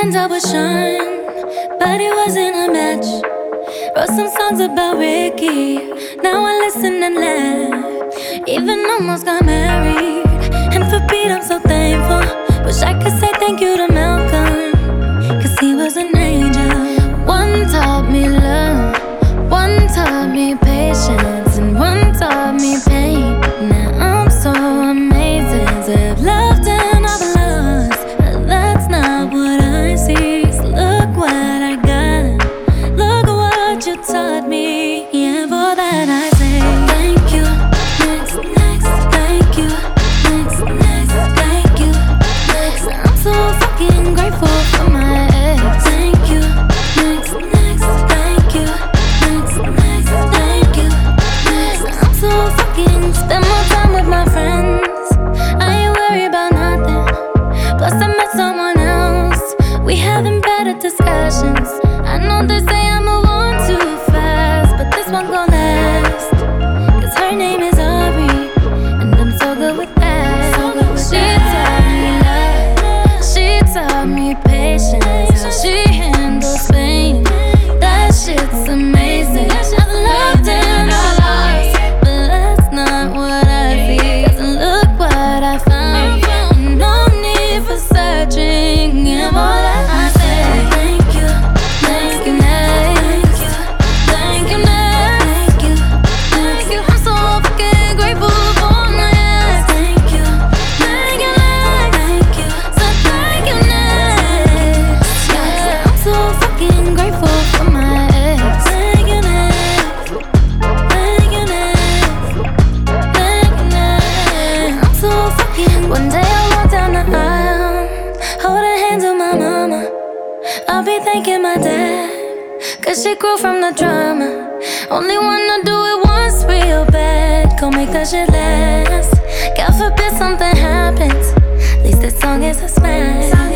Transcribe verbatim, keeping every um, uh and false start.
end up with Sean, but it wasn't a match. Wrote some songs about Ricky, now I listen and laugh. Even almost got married, and for Pete I'm so thankful. Wish I could say thank you to Malcolm, cause he was an angel. One taught me love, one taught me patience, and one taught me pain. Now I'm so amazing to have loved and I've lost, but that's not what I see. So look what I got, look what you taught me. Yeah, for that I say thank you. Next, next, thank you. Next, next, thank you. Next, I'm so fucking grateful for my ex. Thank you. Next, next, thank you. Next, next, thank you. Next, I'm so fucking spend more time with my friends. I ain't worried about nothing. Plus I met someone else. We having better discussions. I know they say I move on too fast, but this one gon' last. Cause her name is Aubrey, and I'm so good with that. So good with she taught me love, she taught me patience, how she handles pain. That shit's amazing. I've loved and I lost, but that's not what I see. Cause look what I found, and no need for searching. And all that I say, thank you, thank you, next, thank you, next, thank you, thank you. I'm so fucking grateful for my ex. Thank you, thank you, next, thank you, so thank you, next. Yeah, I'm so fucking grateful for my ex. Thank you, next, thank you, next, thank you, next. I'm so fucking. One day I walk down the aisle, holding hands with my mama. I'll be thanking my dad, cause she grew from the drama. Only wanna do it once real bad, gon' make that shit last. God forbid something happens, at least this song is a smash.